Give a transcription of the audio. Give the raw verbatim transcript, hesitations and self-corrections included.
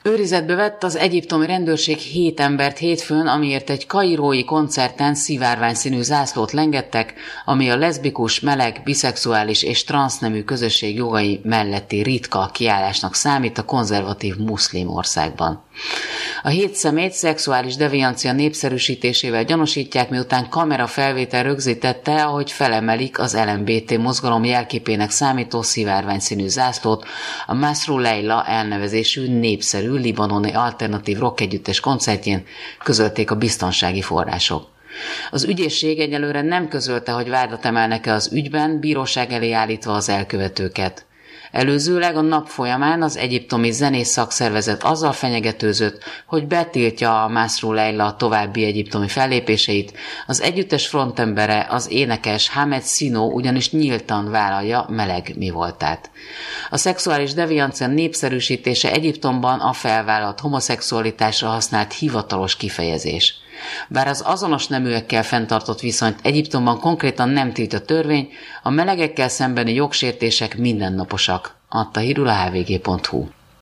Őrizetbe vett az egyiptomi rendőrség hét embert hétfőn, amiért egy kairói koncerten szivárványszínű zászlót lengettek, ami a leszbikus, meleg, biszexuális és transznemű közösség jogai melletti ritka kiállásnak számít a konzervatív muszlim országban. A hét személyt szexuális deviancia népszerűsítésével gyanúsítják, miután kamerafelvétel rögzítette, ahogy felemelik az el em bé té mozgalom jelképének számító szivárványszínű zászlót a Masrou Leila elnevezésű népszerű libanoni alternatív rock együttes koncertjén, közölték a biztonsági források. Az ügyészség egyelőre nem közölte, hogy vádat emelnek-e az ügyben, bíróság elé állítva az elkövetőket. Előzőleg a nap folyamán az egyiptomi zenész szakszervezet azzal fenyegetőzött, hogy betiltja a Masrou Leila további egyiptomi fellépéseit, az együttes frontembere, az énekes Hamed Sino ugyanis nyíltan vállalja meleg mi voltát. A szexuális deviancia népszerűsítése Egyiptomban a felvállalt homoszexualitásra használt hivatalos kifejezés. Bár az azonos neműekkel fenntartott viszonyt Egyiptomban konkrétan nem tilt a törvény, a melegekkel szembeni jogsértések mindennaposak, adta hírül a há vé gé pont hú.